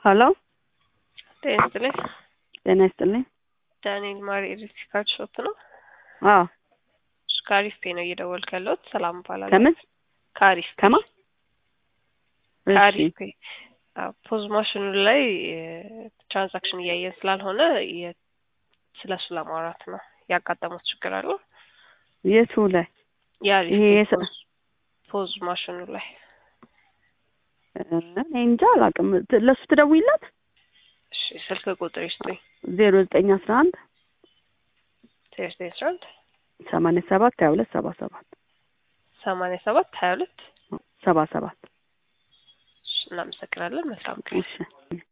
ሄሎ ጤና ይስጥልኝ ዳንኤል ማሪ ኤሌክትሪካል ሾፕ ነው። አዎ ካሪፍ ነው እየደወልኩ ያለሁት። ሰላም ባላላ ከምን ካሪፍ ከማ ካሪፍ ፖዝ ማሽኑ ላይ ትራንዛክሽን እያየን ስላልሆነ ስለሱ ለማውራት ነው። ያጋጠሙት ችግር አለ? የቱ ላይ? ይሄ ፖዝ ማሽኑ ላይ እንጃ አላውቅም። ለሱ ትደውይላት። እሺ ስልክ ቁጥር ይስጡኝ። 0911 0911 87 22 77 87 22 77 እናመሰግናለን። መልካም ቀን። እሺ